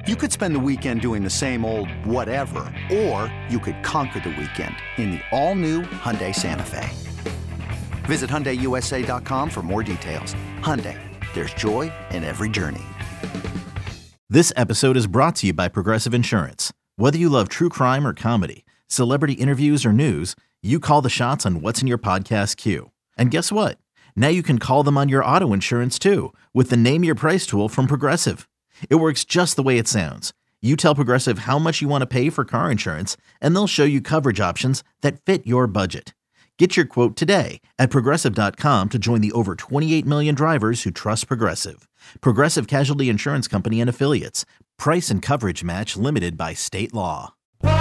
You could spend the weekend doing the same old whatever, or you could conquer the weekend in the all-new Hyundai Santa Fe. Visit HyundaiUSA.com for more details. Hyundai, there's joy in every journey. This episode is brought to you by Progressive Insurance. Whether you love true crime or comedy, celebrity interviews or news, you call the shots on what's in your podcast queue. And guess what? Now you can call them on your auto insurance too with the Name Your Price tool from Progressive. It works just the way it sounds. You tell Progressive how much you want to pay for car insurance, and they'll show you coverage options that fit your budget. Get your quote today at Progressive.com to join the over 28 million drivers who trust Progressive. Progressive Casualty Insurance Company and Affiliates. Price and coverage match limited by state law.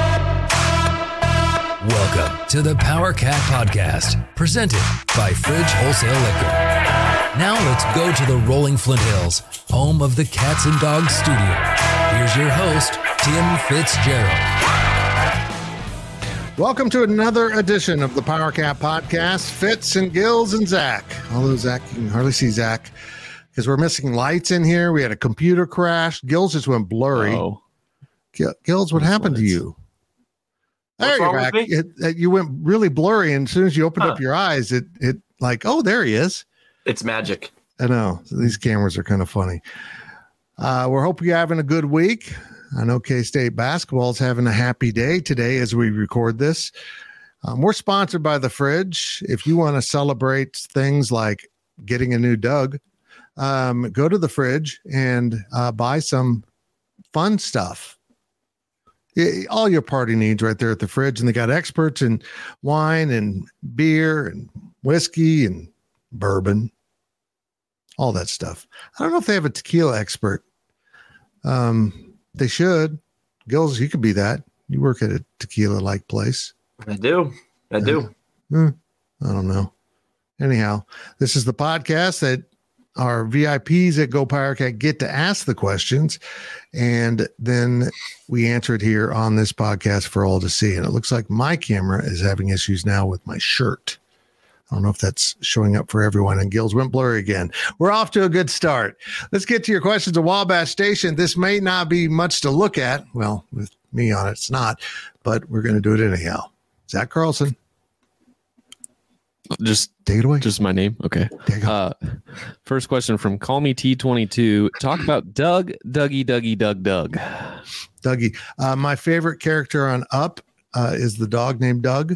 Welcome to the Power Cat Podcast, presented by Fridge Wholesale Liquor. Now let's go to the rolling Flint Hills, home of the Cats and Dogs Studio. Here's your host, Tim Fitzgerald. Welcome to another edition of the Power Cat Podcast. Fitz and Gills and Zach. Although Zach, you can hardly see Zach because we're missing lights in here. We had a computer crash. Gills just went blurry. Oh. Gills, what happened to you? There you're back. You went really blurry, and as soon as you opened up your eyes, it like, oh, there he is. It's magic. I know. So these cameras are kind of funny. We're hoping you're having a good week. I know K-State basketball is having a happy day today as we record this. We're sponsored by The Fridge. If you want to celebrate things like getting a new Doug, go to The Fridge and buy some fun stuff. All your party needs right there at The Fridge. And they got experts in wine and beer and whiskey and bourbon, all that stuff. I don't know if they have a tequila expert. They should. Gills, you could be that. You work at a tequila-like place. I do. I don't know. Anyhow, this is the podcast that our VIPs at Go Power Cat get to ask the questions, and then we answer it here on this podcast for all to see. And it looks like my camera is having issues now with my shirt. I don't know if that's showing up for everyone. And Gills went blurry again. We're off to a good start. Let's get to your questions at Wabash Station. This may not be much to look at. Well, with me on it, it's not, but we're going to do it anyhow. Zach Carlson. Just take it away. Just my name. Okay. There you go. First question from Call Me T22. Talk about Doug. Dougie. My favorite character on Up is the dog named Doug.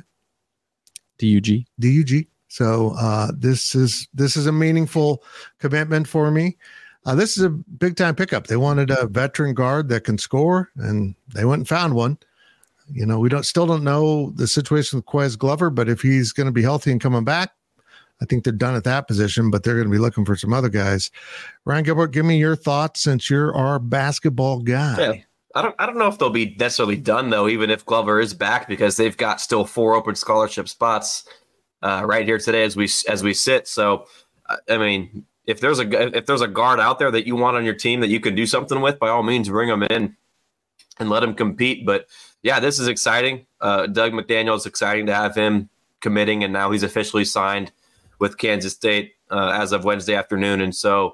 D-U-G. So this is a meaningful commitment for me. This is a big time pickup. They wanted a veteran guard that can score, and they went and found one. You know, we still don't know the situation with Quez Glover, but if he's going to be healthy and coming back, I think they're done at that position, but they're going to be looking for some other guys. Ryan Gilbert, give me your thoughts since you're our basketball guy. Yeah. I don't know if they'll be necessarily done, though, even if Glover is back, because they've got still 4 open scholarship spots right here today as we sit. So, I mean, if there's a guard out there that you want on your team that you can do something with, by all means, bring him in and let him compete. But yeah, this is exciting. Doug McDaniel, is exciting to have him committing, and now he's officially signed with Kansas State as of Wednesday afternoon. And so,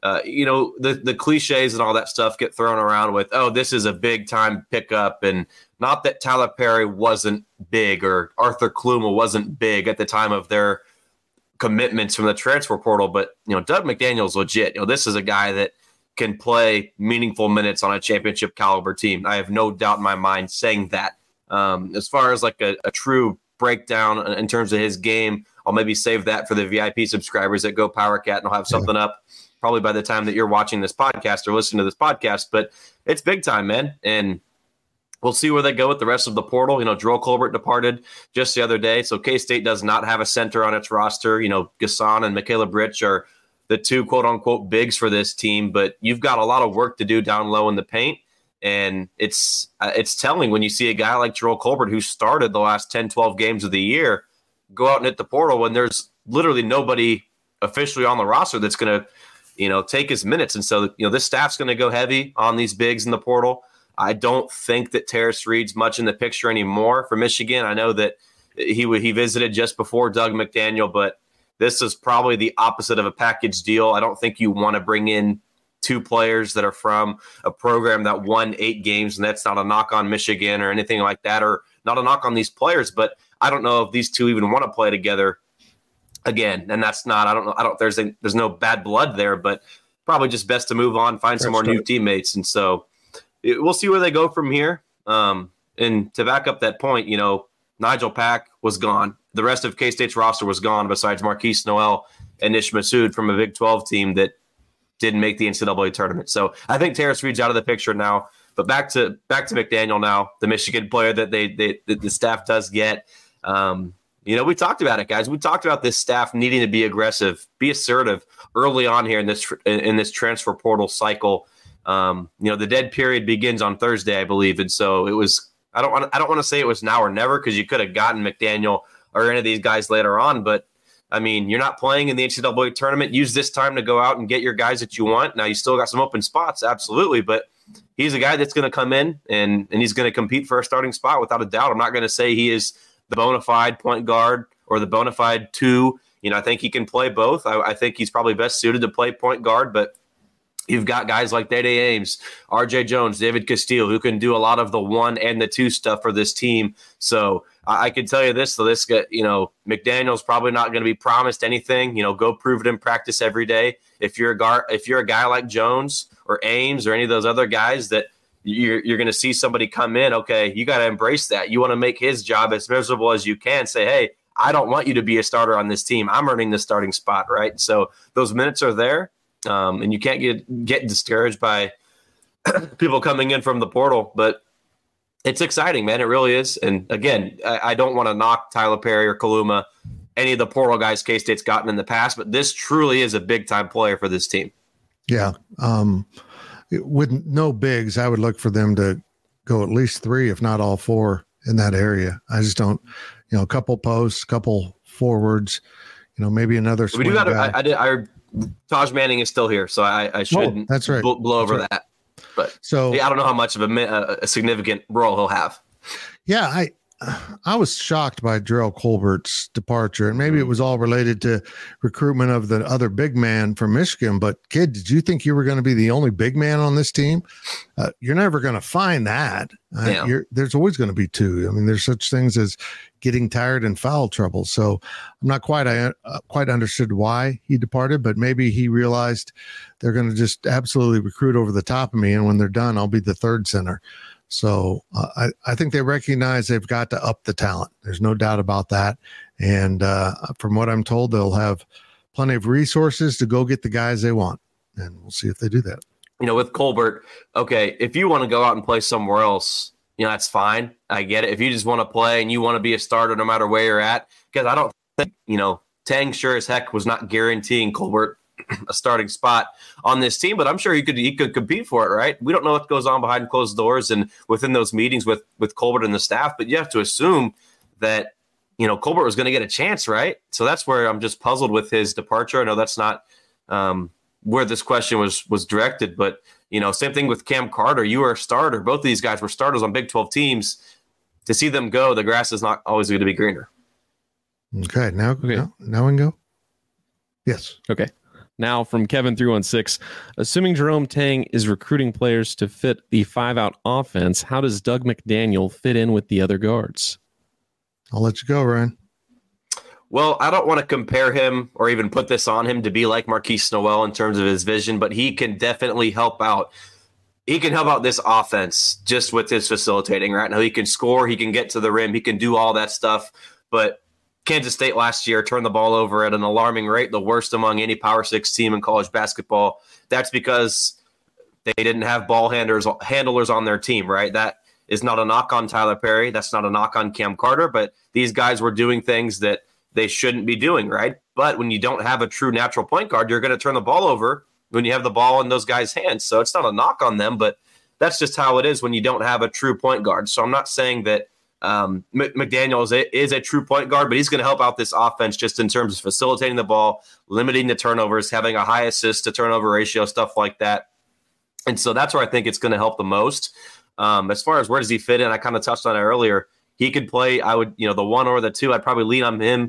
the cliches and all that stuff get thrown around with, oh, this is a big time pickup. And not that Tyler Perry wasn't big or Arthur Kluma wasn't big at the time of their commitments from the transfer portal. But, Doug McDaniel's legit. This is a guy that can play meaningful minutes on a championship caliber team. I have no doubt in my mind saying that. As far as like a true breakdown in terms of his game, I'll maybe save that for the VIP subscribers that Go Power Cat, and I'll have something up probably by the time that you're watching this podcast or listening to this podcast. But it's big time, man. And we'll see where they go with the rest of the portal. Jerrell Colbert departed just the other day. So K-State does not have a center on its roster. Gasson and Michaela Britch are the 2 quote unquote bigs for this team, but you've got a lot of work to do down low in the paint. And it's telling when you see a guy like Jerrell Colbert, who started the last 10, 12 games of the year, go out and hit the portal when there's literally nobody officially on the roster that's going to, take his minutes. And so, this staff's going to go heavy on these bigs in the portal. I don't think that Terrace Reed's much in the picture anymore for Michigan. I know that he visited just before Doug McDaniel, but this is probably the opposite of a package deal. I don't think you want to bring in two players that are from a program that won 8 games, and that's not a knock on Michigan or anything like that, or not a knock on these players, but I don't know if these two even want to play together again. And that's not, I don't know, there's no bad blood there, but probably just best to move on, find some more new teammates. And so we'll see where they go from here. And to back up that point, Nigel Pack was gone. The rest of K-State's roster was gone besides Marquise Noel and Nish Massoud from a Big 12 team that didn't make the NCAA tournament. So I think Terrace Reed's out of the picture now. But back to McDaniel now, the Michigan player that the staff does get. We talked about it, guys. We talked about this staff needing to be aggressive, be assertive early on here in this transfer portal cycle. The dead period begins on Thursday, I believe, and so it was. I don't want to say it was now or never, because you could have gotten McDaniel or any of these guys later on. But I mean, you're not playing in the NCAA tournament. Use this time to go out and get your guys that you want. Now you still got some open spots, absolutely, but he's a guy that's going to come in and he's going to compete for a starting spot without a doubt. I'm not going to say he is the bona fide point guard or the bona fide 2. I think he can play both. I think he's probably best suited to play point guard, but you've got guys like Dede Ames, RJ Jones, David Castile, who can do a lot of the 1 and the 2 stuff for this team. So I can tell you this, McDaniel's probably not going to be promised anything. Go prove it in practice every day. If you're a guy like Jones or Ames or any of those other guys that you're going to see somebody come in, okay, you got to embrace that. You want to make his job as miserable as you can. Say, hey, I don't want you to be a starter on this team. I'm earning the starting spot, right? So those minutes are there, and you can't get discouraged by people coming in from the portal. But it's exciting, man. It really is. And again, I don't want to knock Tyler Perry or Kaluma, any of the portal guys K-State's gotten in the past, but this truly is a big-time player for this team. Yeah. With no bigs, I would look for them to go at least 3, if not all 4 in that area. I just don't, a couple posts, couple forwards, maybe another swing guy. Taj Manning is still here, so I shouldn't that's right. blow over that. But so I don't know how much of a significant role he'll have. Yeah, I was shocked by Jarrell Colbert's departure, and maybe it was all related to recruitment of the other big man from Michigan. But kid, did you think you were going to be the only big man on this team? You're never going to find that. There's always going to be 2. I mean, there's such things as getting tired and foul trouble. So I'm not quite understood why he departed, but maybe he realized they're going to just absolutely recruit over the top of me, and when they're done, I'll be the 3rd center. So I think they recognize they've got to up the talent. There's no doubt about that. And from what I'm told, they'll have plenty of resources to go get the guys they want. And we'll see if they do that. With Colbert, okay, if you want to go out and play somewhere else, that's fine. I get it. If you just want to play and you want to be a starter no matter where you're at, because I don't think, Tang sure as heck was not guaranteeing Colbert a starting spot on this team, but I'm sure he could compete for it, right? We don't know what goes on behind closed doors and within those meetings with Colbert and the staff, but you have to assume that, Colbert was going to get a chance, right? So that's where I'm just puzzled with his departure. I know that's not where this question was directed, but, same thing with Cam Carter. You were a starter. Both of these guys were starters on Big 12 teams. To see them go, the grass is not always going to be greener. Okay. Now we can go. Yes. Okay. Now from Kevin 316, assuming Jerome Tang is recruiting players to fit the 5-out offense, how does Doug McDaniel fit in with the other guards? I'll let you go, Ryan. Well, I don't want to compare him or even put this on him to be like Marquise Noel in terms of his vision, but he can definitely help out. He can help out this offense just with his facilitating right now. He can score, he can get to the rim, he can do all that stuff, but Kansas State last year turned the ball over at an alarming rate, the worst among any Power 6 team in college basketball. That's because they didn't have ball handlers on their team, right? That is not a knock on Tyler Perry. That's not a knock on Cam Carter, but these guys were doing things that they shouldn't be doing, right? But when you don't have a true natural point guard, you're going to turn the ball over when you have the ball in those guys' hands. So it's not a knock on them, but that's just how it is when you don't have a true point guard. So I'm not saying that McDaniel is a true point guard, but he's going to help out this offense just in terms of facilitating the ball, limiting the turnovers, having a high assist to turnover ratio, stuff like that. And so that's where I think it's going to help the most. As far as where does he fit in, I kind of touched on it earlier. He could play, I would, the 1 or the 2. I'd probably lean on him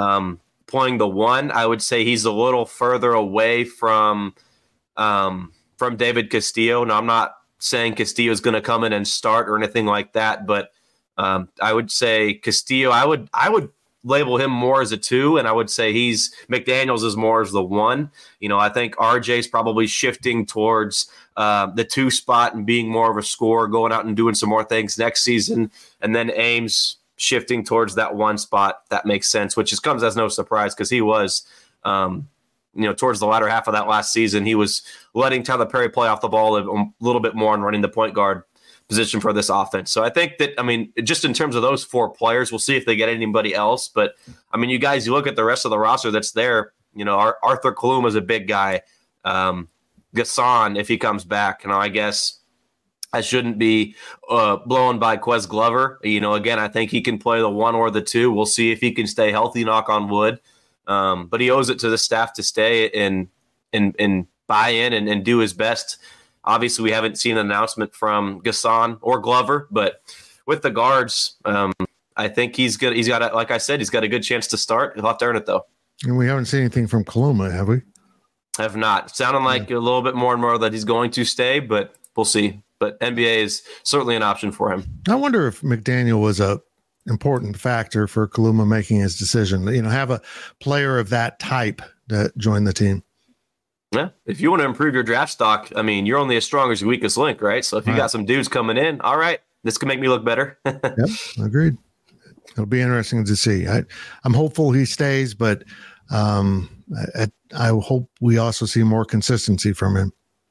playing the 1. I would say he's a little further away from from David Castillo. Now, I'm not saying Castillo is going to come in and start or anything like that, but I would say Castillo, I would label him more as a 2, and I would say McDaniels is more as the 1. I think RJ's probably shifting towards the 2 spot and being more of a scorer, going out and doing some more things next season, and then Ames shifting towards that 1 spot. That makes sense, which comes as no surprise because he was, towards the latter half of that last season, he was letting Tyler Perry play off the ball a little bit more and running the point guard position for this offense. So I think that, just in terms of those 4 players, we'll see if they get anybody else. But, you look at the rest of the roster that's there, Arthur Kaluma is a big guy. Gasson, if he comes back, I guess I shouldn't be blown by Quez Glover. Again, I think he can play the 1 or the 2. We'll see if he can stay healthy, knock on wood. But he owes it to the staff to stay and buy in and do his best. Obviously, we haven't seen an announcement from Gasson or Glover, but with the guards, I think he's good. He's got, like I said, he's got a good chance to start. He'll have to earn it, though. And we haven't seen anything from Kaluma, have we? Have not. Sounding like a little bit more and more that he's going to stay, but we'll see. But NBA is certainly an option for him. I wonder if McDaniel was a important factor for Kaluma making his decision. Have a player of that type to join the team. Yeah, if you want to improve your draft stock, you're only as strong as your weakest link, right? So if you got some dudes coming in, all right, this can make me look better. Yep, agreed. It'll be interesting to see. I'm hopeful he stays, but I hope we also see more consistency from him.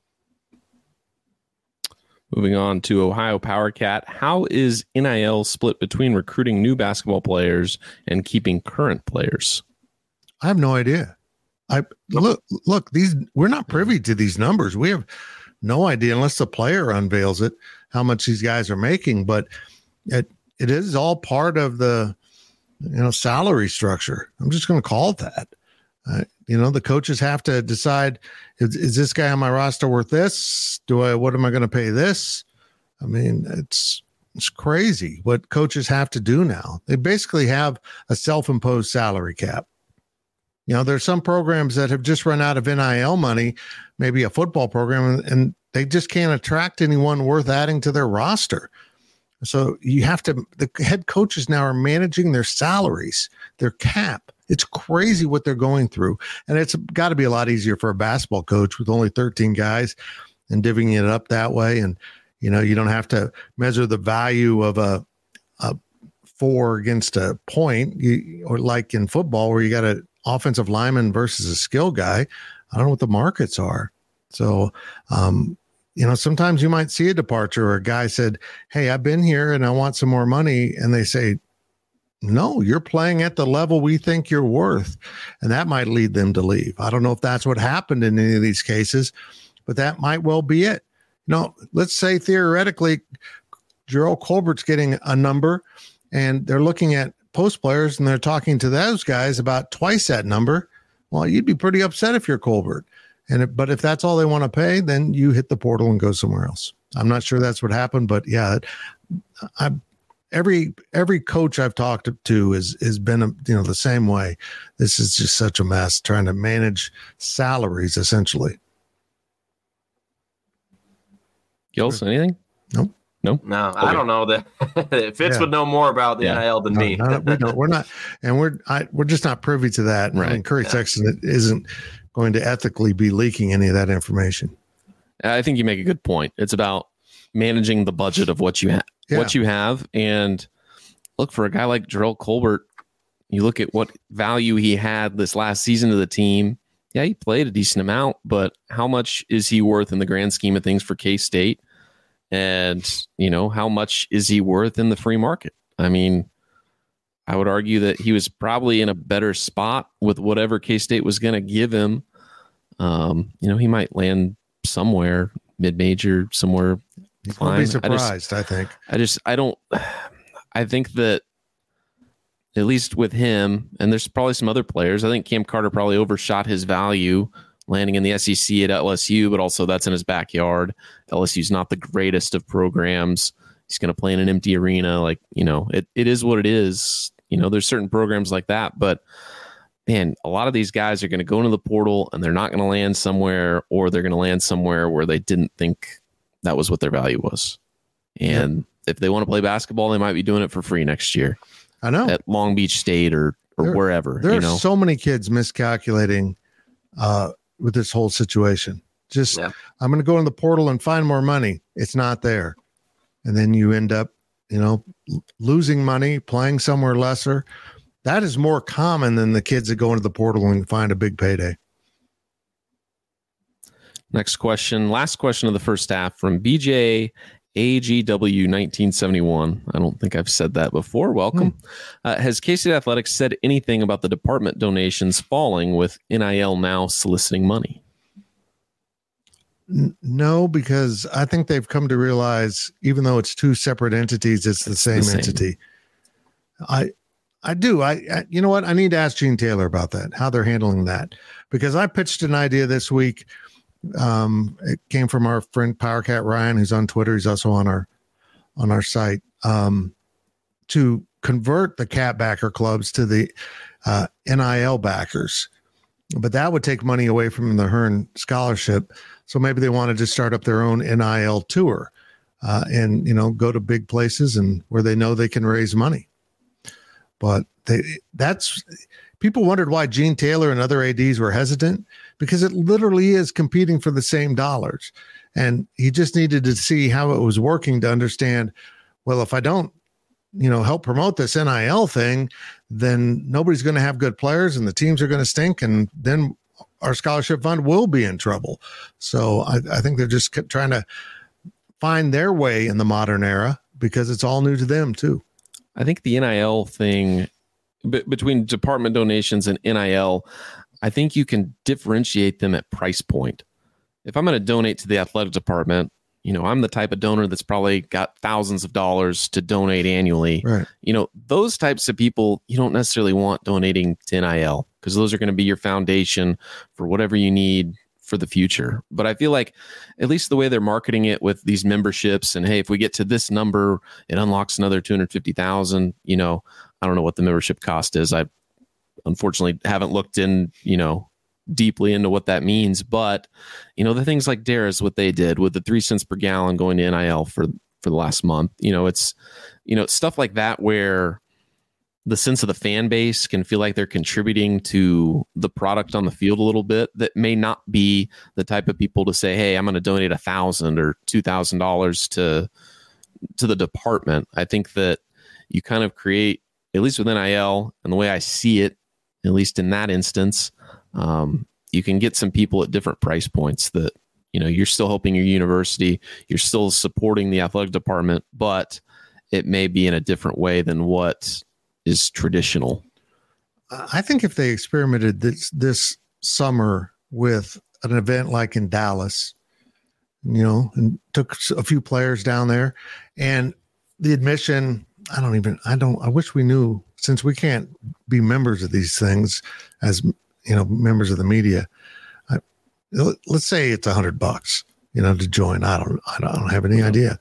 Moving on to Ohio Power Cat. How is NIL split between recruiting new basketball players and keeping current players? I have no idea. Look, we're not privy to these numbers. We have no idea unless the player unveils it, how much these guys are making, but it is all part of the, salary structure. I'm just going to call it that. The coaches have to decide, is this guy on my roster worth this? What am I going to pay this? It's crazy what coaches have to do now. They basically have a self-imposed salary cap. There's some programs that have just run out of NIL money, maybe a football program, and they just can't attract anyone worth adding to their roster. So the head coaches now are managing their salaries, their cap. It's crazy what they're going through. And it's got to be a lot easier for a basketball coach with only 13 guys and divvying it up that way. And, you don't have to measure the value of a 4 against a point, or like in football where you got an offensive lineman versus a skill guy. I don't know what the markets are. So, sometimes you might see a departure, or a guy said, hey, I've been here and I want some more money. And they say, no, you're playing at the level we think you're worth. And that might lead them to leave. I don't know if that's what happened in any of these cases, but that might well be it. Let's say theoretically, Jerrell Colbert's getting a number and they're looking at post players and they're talking to those guys about twice that number. Well, you'd be pretty upset if you're Colbert. But if that's all they want to pay, then you hit the portal and go somewhere else. I'm not sure that's what happened, but yeah, every coach I've talked to has been the same way. This is just such a mess trying to manage salaries essentially. Gills, anything? Nope. No, Okay. I don't know that Fitz would know more about the NIL than me. No, we don't. We're not, and we're just not privy to that. Right. Curry Sexton isn't going to ethically be leaking any of that information. I think you make a good point. It's about managing the budget of what you have. And look, for a guy like Jerrell Colbert, you look at what value he had this last season to the team. Yeah, he played a decent amount, but how much is he worth in the grand scheme of things for K-State? And, how much is he worth in the free market? I would argue that he was probably in a better spot with whatever K-State was going to give him. He might land somewhere mid-major, somewhere. I'll be surprised, I think. I think that at least with him, and there's probably some other players, I think Cam Carter probably overshot his value landing in the SEC at LSU, but also that's in his backyard. LSU's not the greatest of programs. He's going to play in an empty arena. It is what it is. There's certain programs like that, but man, a lot of these guys are going to go into the portal and they're not going to land somewhere, or they're going to land somewhere where they didn't think that was what their value was. And if they want to play basketball, they might be doing it for free next year. I know. At Long Beach State or wherever. There are so many kids miscalculating with this whole situation. Just, I'm going to go in the portal and find more money. It's not there. And then you end up, losing money, playing somewhere lesser. That is more common than the kids that go into the portal and find a big payday. Next question. Last question of the first half from BJ AGW 1971. I don't think I've said that before. Welcome. Has K-State Athletics said anything about the department donations falling with NIL now soliciting money? No, because I think they've come to realize, even though it's two separate entities, it's the same entity. I do. You know what? I need to ask Gene Taylor about that, how they're handling that, because I pitched an idea this week. It came from our friend PowerCat Ryan, who's on Twitter. He's also on our site, to convert the cat backer clubs to the NIL backers. But that would take money away from the Hearn scholarship. So maybe they wanted to start up their own NIL tour and, go to big places and where they know they can raise money. But people wondered why Gene Taylor and other ADs were hesitant, because it literally is competing for the same dollars. And he just needed to see how it was working to understand, well, if I don't, help promote this NIL thing, then nobody's going to have good players and the teams are going to stink. And then our scholarship fund will be in trouble. So I think they're just trying to find their way in the modern era, because it's all new to them too. I think the NIL thing between department donations and NIL, I think you can differentiate them at price point. If I'm going to donate to the athletic department, I'm the type of donor that's probably got thousands of dollars to donate annually. Right. Those types of people, you don't necessarily want donating to NIL, because those are going to be your foundation for whatever you need for the future. But I feel like at least the way they're marketing it with these memberships and, hey, if we get to this number, it unlocks another 250,000, I don't know what the membership cost is. I unfortunately haven't looked in, deeply into what that means. But, the things like Dara's, what they did with the 3 cents per gallon going to NIL for the last month, it's, stuff like that where the sense of the fan base can feel like they're contributing to the product on the field a little bit, that may not be the type of people to say, hey, I'm going to donate $1,000 or $2,000 to the department. I think that you kind of create, at least with NIL and the way I see it, at least in that instance, you can get some people at different price points that, you're still helping your university, you're still supporting the athletic department, but it may be in a different way than what is traditional. I think if they experimented this summer with an event like in Dallas, and took a few players down there, and the admission, I wish we knew, since we can't be members of these things as, members of the media. Let's say it's $100, to join. I don't have any idea.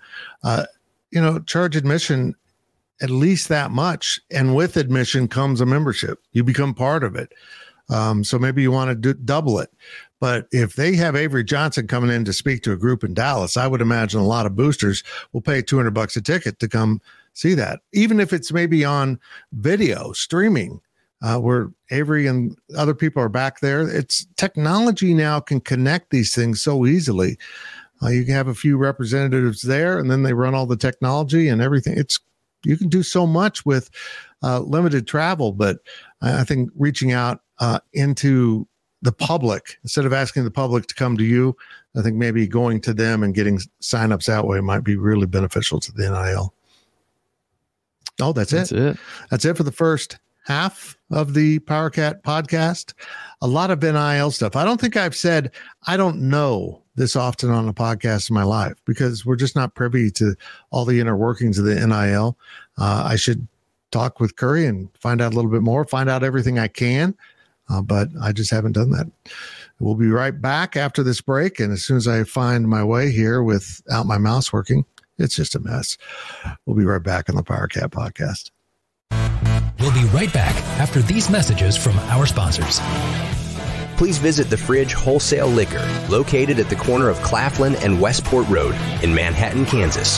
Charge admission at least that much, and with admission comes a membership. You become part of it. So maybe you want to double it. But if they have Avery Johnson coming in to speak to a group in Dallas, I would imagine a lot of boosters will pay $200 a ticket to come see that, even if it's maybe on video streaming, where Avery and other people are back there. It's technology now can connect these things so easily. You can have a few representatives there, and then they run all the technology and everything. You can do so much with limited travel, but I think reaching out into the public, instead of asking the public to come to you, I think maybe going to them and getting signups that way might be really beneficial to the NIL. Oh, that's it. That's it for the first half of the PowerCat podcast. A lot of NIL stuff. I don't think I've said I don't know this often on a podcast in my life, because we're just not privy to all the inner workings of the NIL. I should talk with Curry and find out a little bit more, find out everything I can, but I just haven't done that. We'll be right back after this break, and as soon as I find my way here without my mouse working, it's just a mess. We'll be right back on the PowerCat podcast. We'll be right back after these messages from our sponsors. Please visit The Fridge Wholesale Liquor, located at the corner of Claflin and Westport Road in Manhattan, Kansas.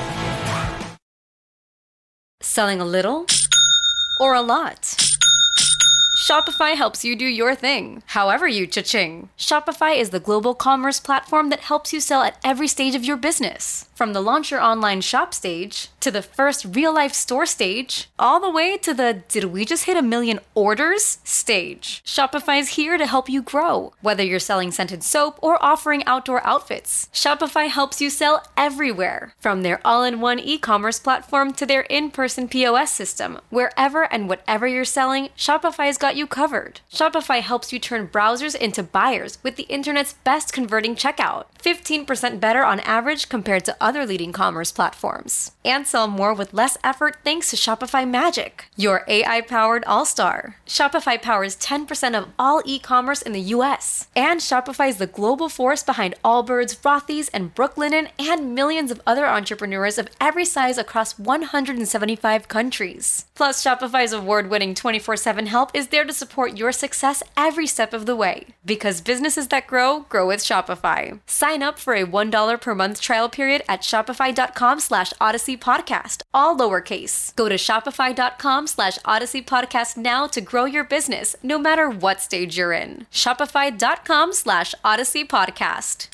Selling a little or a lot? Shopify helps you do your thing, however you cha-ching. Shopify is the global commerce platform that helps you sell at every stage of your business. From the launch your online shop stage, to the first real-life store stage, all the way to the did we just hit 1 million orders stage. Shopify's here to help you grow. Whether you're selling scented soap or offering outdoor outfits, Shopify helps you sell everywhere. From their all-in-one e-commerce platform to their in-person POS system, wherever and whatever you're selling, Shopify's got you covered. Shopify helps you turn browsers into buyers with the internet's best converting checkout. 15% better on average compared to other leading commerce platforms. And sell more with less effort thanks to Shopify Magic, your AI-powered all-star. Shopify powers 10% of all e-commerce in the US. And Shopify is the global force behind Allbirds, Rothy's, and Brooklinen, and millions of other entrepreneurs of every size across 175 countries. Plus, Shopify's award-winning 24/7 help is there to support your success every step of the way. Because businesses that grow, grow with Shopify. Sign up for a $1 per month trial period at shopify.com/Odyssey Podcast, all lowercase. Go to shopify.com/Odyssey Podcast now to grow your business, no matter what stage you're in. Shopify.com/Odyssey Podcast.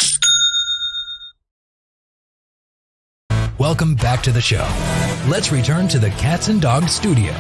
Welcome back to the show. Let's return to the Cats and Dogs studio.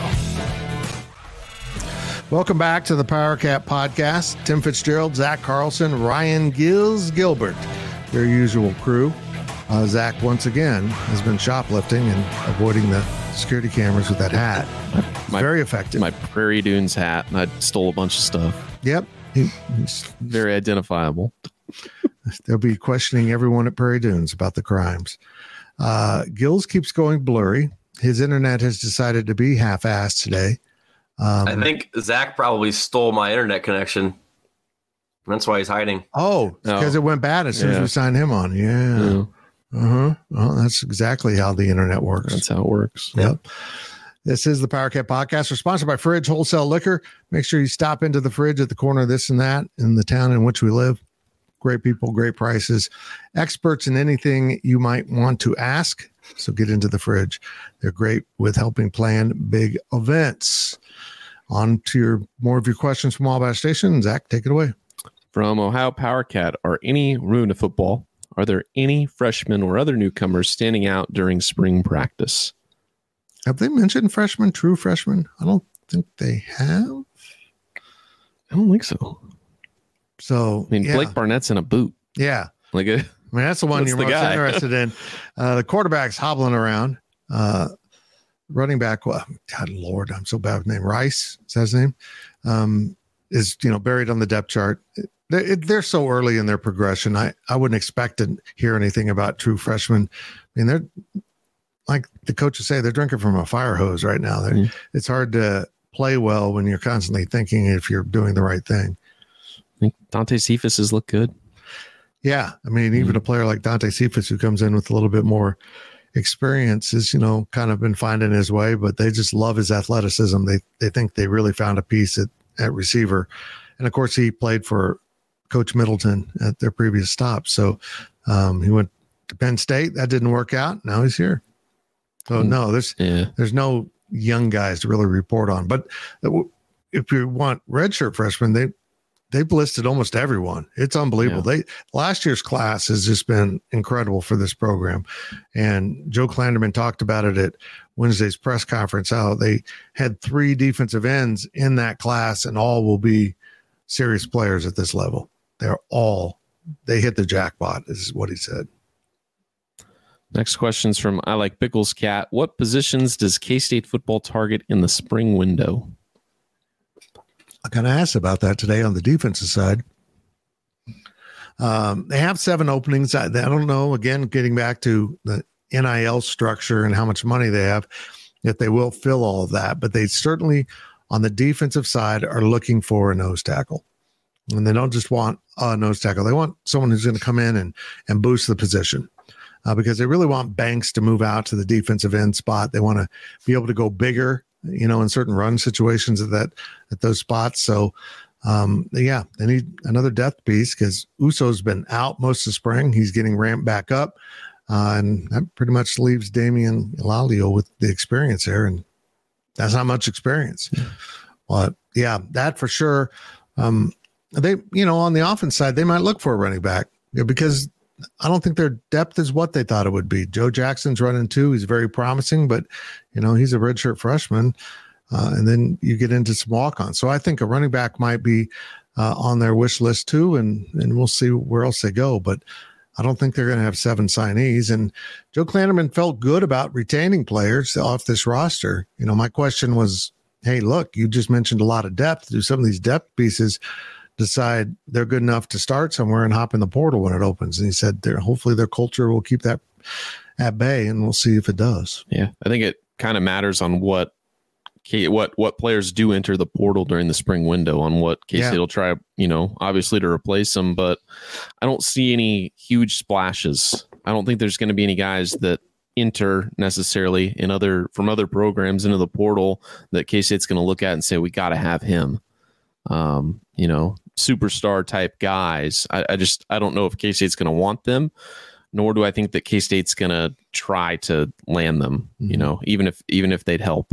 Welcome back to the Power Cat Podcast. Tim Fitzgerald, Zach Carlson, Ryan Gilbert, their usual crew. Zach, once again, has been shoplifting and avoiding the security cameras with that hat. Very effective. My Prairie Dunes hat, and I stole a bunch of stuff. Yep. He's very identifiable. They'll be questioning everyone at Prairie Dunes about the crimes. Gills keeps going blurry. His internet has decided to be half-assed today. I think Zach probably stole my internet connection. That's why he's hiding. Oh, because it went bad as soon as we signed him on. Yeah. Uh-huh. Well, that's exactly how the internet works. That's how it works. Yep. This is the Power Cat Podcast. We're sponsored by Fridge Wholesale Liquor. Make sure you stop into the Fridge at the corner of this and that in the town in which we live. Great people, great prices. Experts in anything you might want to ask. So get into the Fridge. They're great with helping plan big events. On to more of your questions from Wabash Station. Zach, take it away. From Ohio Power Cat, are any ruin of football? Are there any freshmen or other newcomers standing out during spring practice? Have they mentioned freshmen, true freshmen? I don't think they have. I don't think so. So, I mean, Blake Barnett's in a boot. Yeah. Like that's the one you're most interested in. The quarterback's hobbling around. Running back, well, God Lord, I'm so bad with name. Rice, is that his name? Is buried on the depth chart. They're so early in their progression. I wouldn't expect to hear anything about true freshmen. I mean, they're like the coaches say, they're drinking from a fire hose right now. It's hard to play well when you're constantly thinking if you're doing the right thing. I think Dante Cephas has looked good. Yeah. I mean, even a player like Dante Cephas who comes in with a little bit more experience is, kind of been finding his way, but they just love his athleticism. They think they really found a piece at receiver. And of course he played for Coach Middleton at their previous stop. So he went to Penn State. That didn't work out. Now he's here. So no, there's no young guys to really report on, but if you want redshirt freshmen, they've listed almost everyone. It's unbelievable. Yeah. Last year's class has just been incredible for this program. And Joe Klanderman talked about it at Wednesday's press conference, how they had 3 defensive ends in that class and all will be serious players at this level. They hit the jackpot, is what he said. Next question's from I Like Pickles Cat. What positions does K-State football target in the spring window? I kind of asked about that today on the defensive side. They have 7 openings. I don't know, again, getting back to the NIL structure and how much money they have, if they will fill all of that. But they certainly, on the defensive side, are looking for a nose tackle. And they don't just want a nose tackle. They want someone who's going to come in and boost the position. Because they really want Banks to move out to the defensive end spot. They want to be able to go bigger in certain run situations at those spots. So, they need another depth piece because Uso's been out most of the spring. He's getting ramped back up. And that pretty much leaves Damian Ilalio with the experience there. And that's not much experience. But yeah, that for sure. They, on the offense side, they might look for a running back because I don't think their depth is what they thought it would be. Joe Jackson's running too. He's very promising, but he's a redshirt freshman. And then you get into some walk-ons. So I think a running back might be on their wish list too. And we'll see where else they go. But I don't think they're going to have 7 signees. And Joe Klanderman felt good about retaining players off this roster. My question was, hey, look, you just mentioned a lot of depth. Do some of these depth pieces decide they're good enough to start somewhere and hop in the portal when it opens? And he said, hopefully their culture will keep that at bay, and we'll see if it does. Yeah, I think it kind of matters on what players do enter the portal during the spring window, on what K-State will try, obviously to replace them. But I don't see any huge splashes. I don't think there's going to be any guys that enter necessarily from other programs into the portal that K-State's going to look at and say, we got to have him. Superstar type guys. I don't know if K-State's going to want them, nor do I think that K-State's going to try to land them, even if they'd help.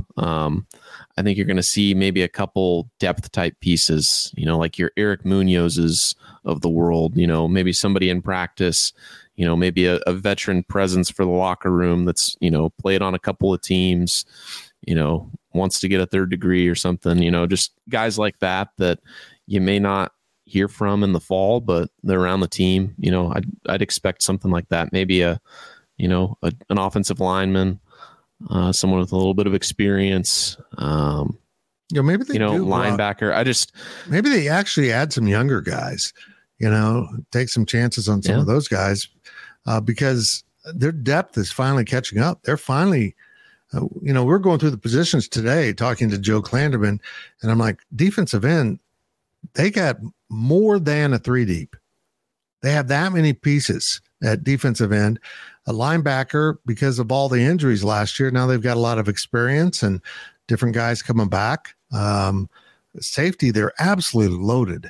I think you're going to see maybe a couple depth type pieces, like your Eric Munoz's of the world, maybe somebody in practice, maybe a veteran presence for the locker room that's, played on a couple of teams, wants to get a third degree or something, just guys like that you may not hear from in the fall, but they're around the team. I'd expect something like that. Maybe an offensive lineman, someone with a little bit of experience. Maybe they do linebacker. Maybe they actually add some younger guys. Take some chances on some of those guys because their depth is finally catching up. They're finally. We're going through the positions today, talking to Joe Klanderman, and I'm like, defensive end, they got more than a 3 deep. They have that many pieces at defensive end. A linebacker, because of all the injuries last year, now they've got a lot of experience and different guys coming back. Safety, they're absolutely loaded.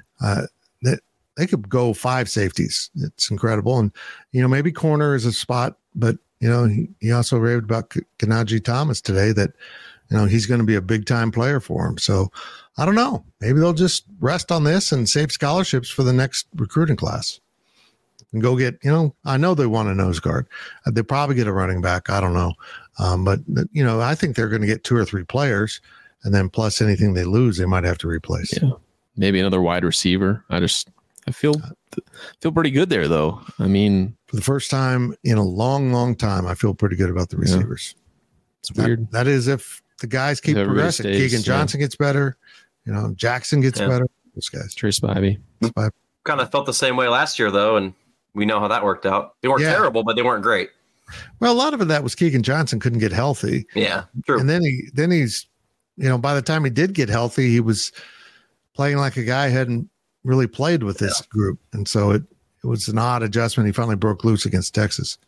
They could go 5 safeties. It's incredible. And, maybe corner is a spot, but, he also raved about Kanaji Thomas today that, he's going to be a big time player for him. So I don't know. Maybe they'll just rest on this and save scholarships for the next recruiting class and go get, I know they want a nose guard. They probably get a running back. I don't know. But I think they're going to get 2 or 3 players, and then plus anything they lose, they might have to replace. Yeah. Maybe another wide receiver. I feel pretty good there, though. I mean, for the first time in a long, long time, I feel pretty good about the receivers. It's weird. That is if the guys keep progressing. Keegan Johnson gets better. Jackson gets better. Those guys. Trey Spivey. Kind of felt the same way last year, though, and we know how that worked out. They weren't terrible, but they weren't great. Well, a lot of that was Keegan Johnson couldn't get healthy. Yeah, true. And then he's, by the time he did get healthy, he was playing like a guy hadn't really played with this group. And so it was an odd adjustment. He finally broke loose against Texas.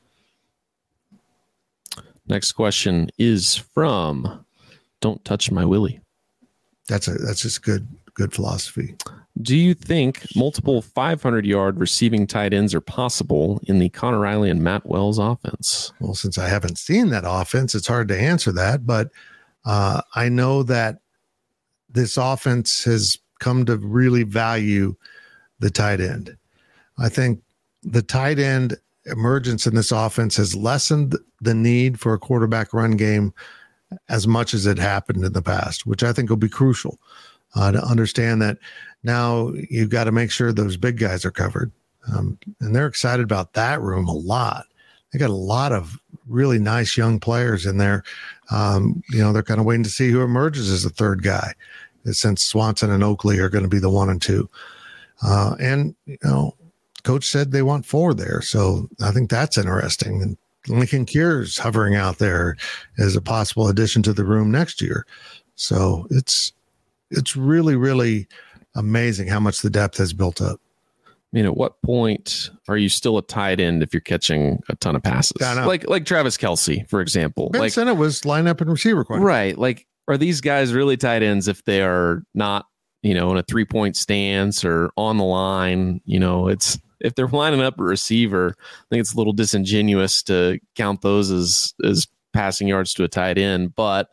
Next question is from Don't Touch My Willie. That's just good philosophy. Do you think multiple 500-yard receiving tight ends are possible in the Connor Riley and Matt Wells offense? Well, since I haven't seen that offense, it's hard to answer that. But I know that this offense has come to really value the tight end. I think the tight end emergence in this offense has lessened the need for a quarterback run game as much as it happened in the past, which I think will be crucial to understand that now you've got to make sure those big guys are covered. And they're excited about that room a lot. They got a lot of really nice young players in there. They're kind of waiting to see who emerges as the third guy, since Swanson and Oakley are going to be the 1 and 2. And coach said they want 4 there. So I think that's interesting. And Lincoln Cure's hovering out there as a possible addition to the room next year. So it's really, really amazing how much the depth has built up. I mean, at what point are you still a tight end if you're catching a ton of passes? Like Travis Kelce, for example. Ben Sinnott was lineup and receiver quite. Right. Like are these guys really tight ends if they are not, in a 3-point stance or on the line? It's if they're lining up a receiver, I think it's a little disingenuous to count those as passing yards to a tight end. But,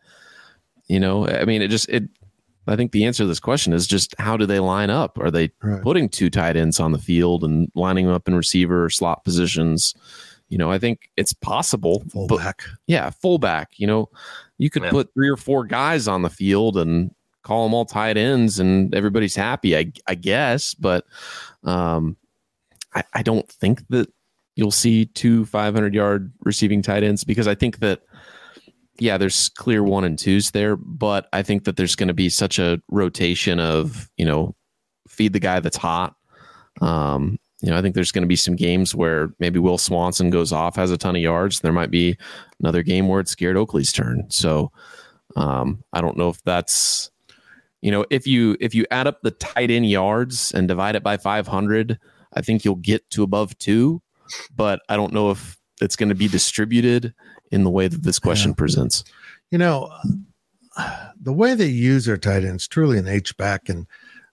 I think the answer to this question is just how do they line up? Are they putting 2 tight ends on the field and lining them up in receiver or slot positions? I think it's possible. Fullback. Fullback. You could put 3 or 4 guys on the field and call them all tight ends and everybody's happy, I guess. But I don't think that you'll see 2 500-yard receiving tight ends, because I think that, there's clear 1 and 2s there, but I think that there's going to be such a rotation of, feed the guy that's hot. I think there's going to be some games where maybe Will Swanson goes off, has a ton of yards. There might be another game where it's Garrett Oakley's turn. So I don't know if that's, if you add up the tight end yards and divide it by 500, I think you'll get to above 2, but I don't know if it's going to be distributed in the way that this question presents. The way they use their tight ends, truly an H-back. And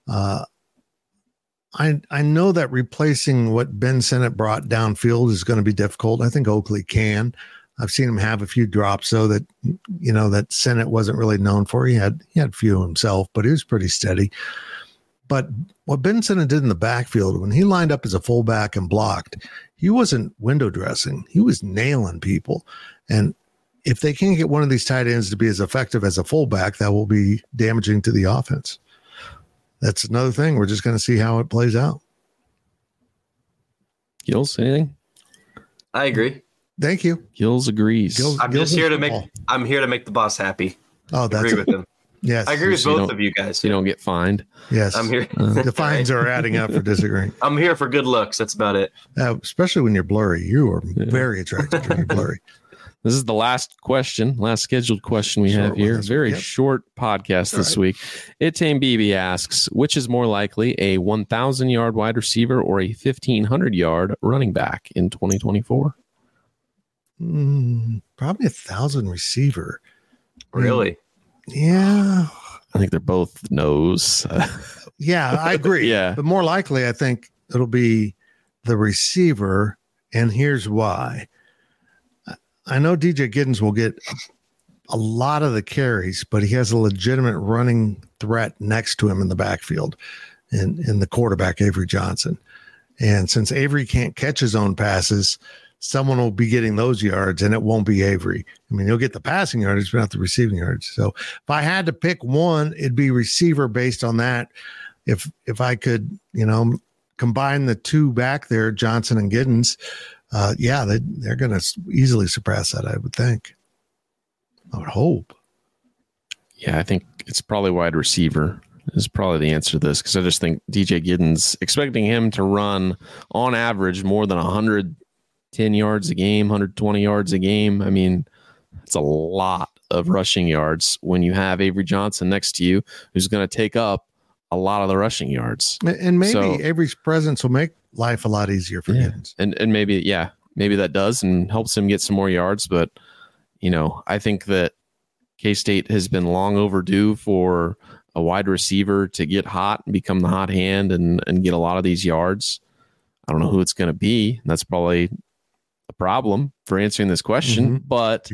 I know that replacing what Ben Sinnott brought downfield is going to be difficult. I think Oakley can. I've seen him have a few drops, though, that, that Sinnott wasn't really known for. He had a few himself, but he was pretty steady. But what Ben Sinnott did in the backfield, when he lined up as a fullback and blocked, he wasn't window dressing. He was nailing people. And if they can't get one of these tight ends to be as effective as a fullback, that will be damaging to the offense. That's another thing. We're just going to see how it plays out. Gills, anything? I agree. Thank you. Gills agrees. I'm here to make the boss happy. Oh, that's agree with him. Yes. I agree with both of you guys. You don't get fined. Yes. I'm here. The fines are adding up for disagreeing. I'm here for good looks. That's about it. Especially when you're blurry. You are very attractive when you're blurry. This is the last scheduled question we have here. Very short podcast this week. Itame Bibi asks, which is more likely, a 1,000-yard wide receiver or a 1,500-yard running back in 2024? Probably 1,000 receiver. Really? Yeah. I think they're both no's. Yeah, I agree. Yeah. But more likely, I think it'll be the receiver, and here's why. I know DJ Giddens will get a lot of the carries, but he has a legitimate running threat next to him in the backfield in the quarterback, Avery Johnson. And since Avery can't catch his own passes, someone will be getting those yards, and it won't be Avery. I mean, he'll get the passing yardage, but not the receiving yards. So if I had to pick one, it'd be receiver based on that. If I could, combine the 2 back there, Johnson and Giddens, they're going to easily surpass that, I would think. I would hope. Yeah, I think it's probably wide receiver is probably the answer to this, because I just think DJ Giddens, expecting him to run on average more than 110 yards a game, 120 yards a game. I mean, it's a lot of rushing yards when you have Avery Johnson next to you, who's going to take up a lot of the rushing yards. And maybe Avery's presence will make life a lot easier for Giddens. And maybe that does and helps him get some more yards. But, I think that K-State has been long overdue for a wide receiver to get hot and become the hot hand and get a lot of these yards. I don't know who it's going to be. That's probably a problem for answering this question. But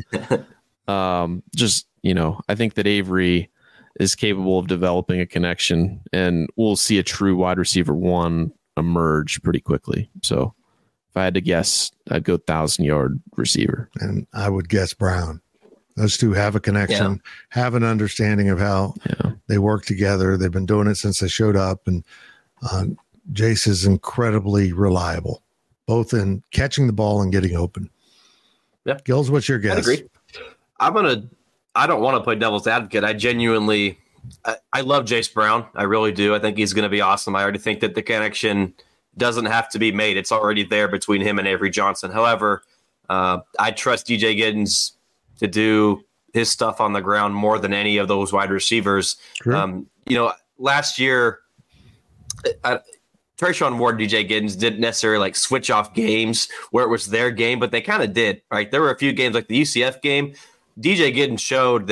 I think that Avery is capable of developing a connection, and we'll see a true wide receiver 1 emerge pretty quickly. So if I had to guess, I'd go 1,000-yard receiver. And I would guess Brown. Those two have a connection, have an understanding of how they work together. They've been doing it since they showed up, and Jace is incredibly reliable, both in catching the ball and getting open. Yeah. Gills, what's your guess? I agree. I don't want to play devil's advocate. I love Jace Brown. I really do. I think he's going to be awesome. I already think that the connection doesn't have to be made. It's already there between him and Avery Johnson. However, I trust DJ Giddens to do his stuff on the ground more than any of those wide receivers. Last year, Treshaun Ward and DJ Giddens didn't necessarily switch off games where it was their game, but they kind of did, right? There were a few games like the UCF game. DJ Giddens showed that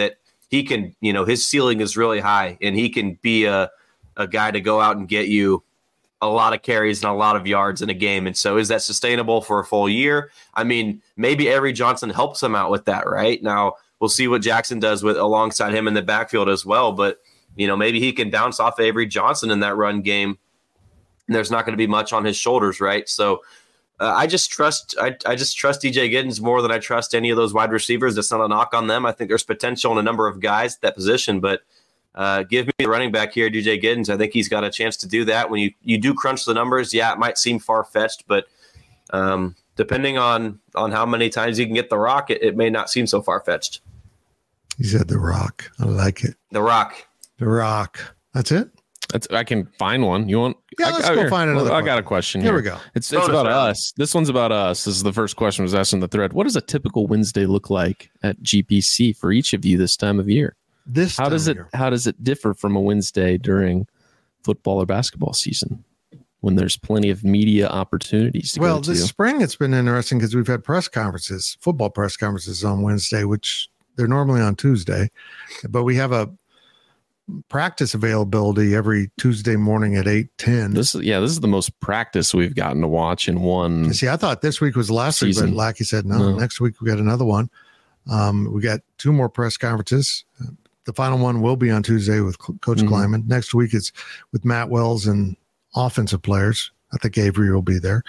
he can, his ceiling is really high, and he can be a guy to go out and get you a lot of carries and a lot of yards in a game. And so is that sustainable for a full year? I mean, maybe Avery Johnson helps him out with that, right? Now we'll see what Jackson does with alongside him in the backfield as well. But, maybe he can bounce off Avery Johnson in that run game. And there's not going to be much on his shoulders, right? So I just trust DJ Giddens more than I trust any of those wide receivers. That's not a knock on them. I think there's potential in a number of guys at that position, but give me the running back here, DJ Giddens. I think he's got a chance to do that. When you do crunch the numbers, yeah, it might seem far-fetched, but depending on how many times you can get the rock, it may not seem so far-fetched. You said the rock. I like it. The rock. The rock. That's it? I can find one. You want? Yeah, let's go find another. I got a question here. Here we go. It's about us. This one's about us. This is the first question was asked in the thread. What does a typical Wednesday look like at GPC for each of you this time of year? How does it differ from a Wednesday during football or basketball season when there's plenty of media opportunities to go to? This spring it's been interesting because we've had football press conferences on Wednesday, which they're normally on Tuesday, but we have a practice availability every Tuesday morning at 8:10. This is the most practice we've gotten to watch in one. See, I thought this week was the last season. week, but Lackey said no. Next week we got another one. We got 2 more press conferences. The final one will be on Tuesday with Coach Kleiman. Next week is with Matt Wells and offensive players. I think Avery will be there.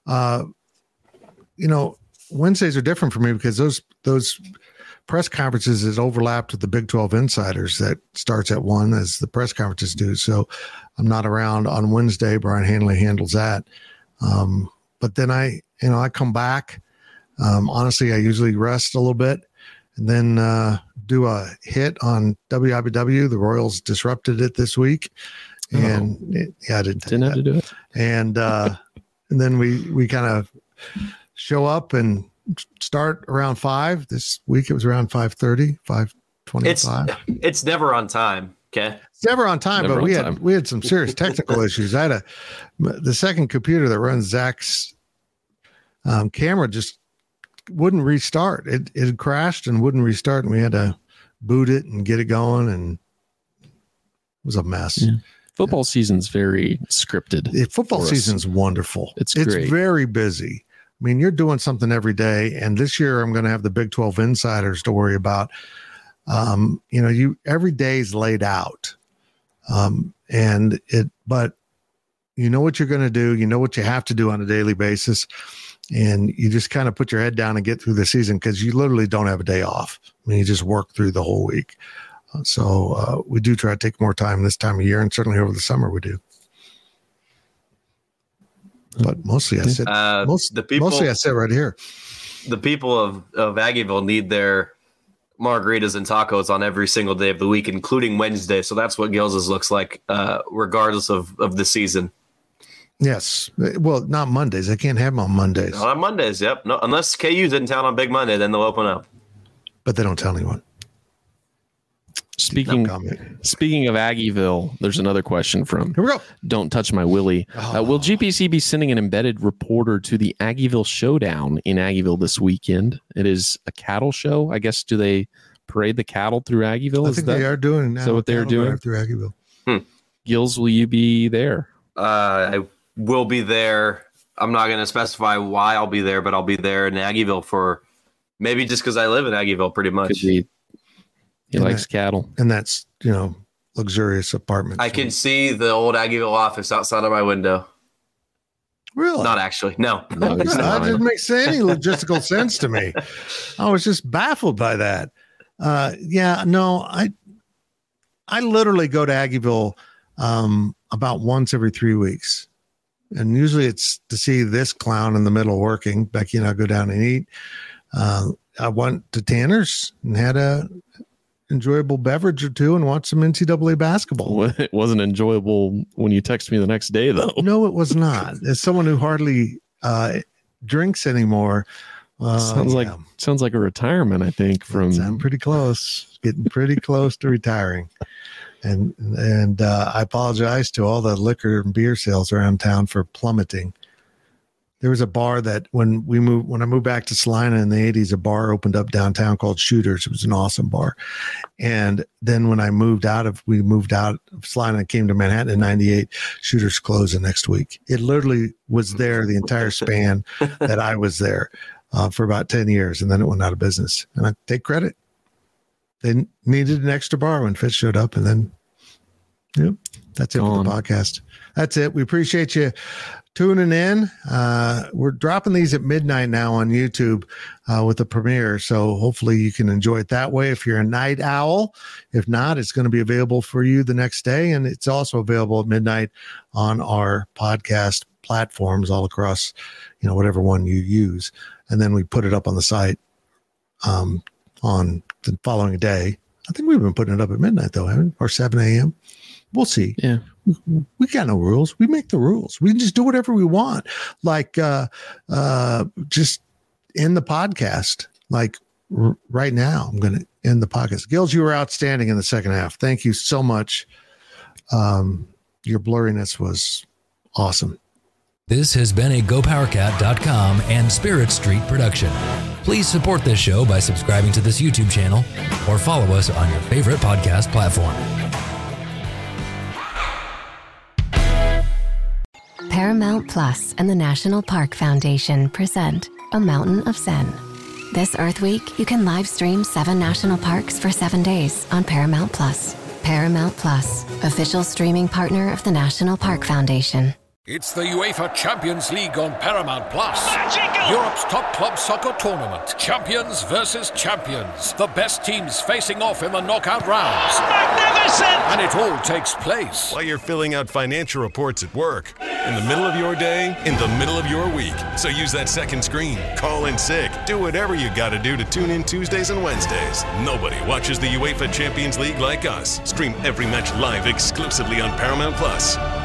Wednesdays are different for me because those press conferences is overlapped with the Big 12 Insiders that starts at 1 as the press conferences do. So I'm not around on Wednesday. Brian Hanley handles that. But then I come back. Honestly, I usually rest a little bit and then do a hit on WIBW. The Royals disrupted it this week. And I didn't have to do it. And then we kind of show up and start around 5. This week it was around 5:30, 5:25. It's never on time. Okay. It's never on time, but we had some serious technical issues. I had the second computer that runs Zach's camera just wouldn't restart. It had crashed and wouldn't restart, and we had to boot it and get it going, and it was a mess. Yeah. Football season's very scripted. Football season's wonderful. It's great. Very busy. I mean, you're doing something every day, and this year I'm going to have the Big 12 Insiders to worry about. Every day's laid out, but you know what you're going to do. You know what you have to do on a daily basis, and you just kind of put your head down and get through the season because you literally don't have a day off. I mean, you just work through the whole week. So we do try to take more time this time of year, and certainly over the summer we do. But mostly I sit. Mostly I sit right here. The people of Aggieville need their margaritas and tacos on every single day of the week, including Wednesday. So that's what Gills' looks like, regardless of the season. Yes. Well, not Mondays. I can't have them on Mondays. Not on Mondays. Yep. No, unless KU's in town on Big Monday, then they'll open up. But they don't tell anyone. Speaking of Aggieville, there's another question from Here we go. Don't Touch My Willie. Will GPC be sending an embedded reporter to the Aggieville Showdown in Aggieville this weekend? It is a cattle show. I guess, do they parade the cattle through Aggieville? I think they are doing now. Is that what they're doing? Through Aggieville. Gills, will you be there? I will be there. I'm not going to specify why I'll be there, but I'll be there in Aggieville for maybe just because I live in Aggieville pretty much. He likes cattle. And that's, luxurious apartments. I can see the old Aggieville office outside of my window. Really? Not actually. No. That didn't make any logistical sense to me. I was just baffled by that. I literally go to Aggieville about once every 3 weeks. And usually it's to see this clown in the middle working. Becky and I go down and eat. I went to Tanner's and had a enjoyable beverage or two and watch some NCAA basketball. Well, it wasn't enjoyable when you texted me the next day, though. No, it was not. As someone who hardly drinks anymore, sounds like a retirement. I think I'm pretty close, getting pretty close to retiring. And I apologize to all the liquor and beer sales around town for plummeting. there was a bar that when I moved back to Salina in the 80s, a bar opened up downtown called Shooters. It was an awesome bar. And then when we moved out of Salina and came to Manhattan in 98, Shooters closed the next week. It literally was there the entire span that I was there for about 10 years. And then it went out of business. And I take credit. They needed an extra bar when Fitz showed up. And then, yep, that's it for the podcast. That's it. We appreciate you tuning in. We're dropping these at midnight now on YouTube with the premiere. So hopefully you can enjoy it that way if you're a night owl. If not, it's going to be available for you the next day. And it's also available at midnight on our podcast platforms all across, whatever one you use. And then we put it up on the site on the following day. I think we've been putting it up at midnight though, haven't we? Or 7 a.m. We'll see. Yeah. We got no rules. We make the rules. We can just do whatever we want. Like just end the podcast. Like right now, I'm going to end the podcast. Gills, you were outstanding in the second half. Thank you so much. Your blurriness was awesome. This has been a GoPowerCat.com and Spirit Street production. Please support this show by subscribing to this YouTube channel or follow us on your favorite podcast platform. Paramount Plus and the National Park Foundation present A Mountain of Zen. This Earth Week, you can live stream 7 national parks for 7 days on Paramount Plus. Paramount Plus, official streaming partner of the National Park Foundation. It's the UEFA Champions League on Paramount Plus. Europe's top club soccer tournament. Champions versus champions. The best teams facing off in the knockout rounds. Magnificent! And it all takes place while you're filling out financial reports at work. In the middle of your day, in the middle of your week. So use that second screen. Call in sick. Do whatever you got to do to tune in Tuesdays and Wednesdays. Nobody watches the UEFA Champions League like us. Stream every match live exclusively on Paramount Plus.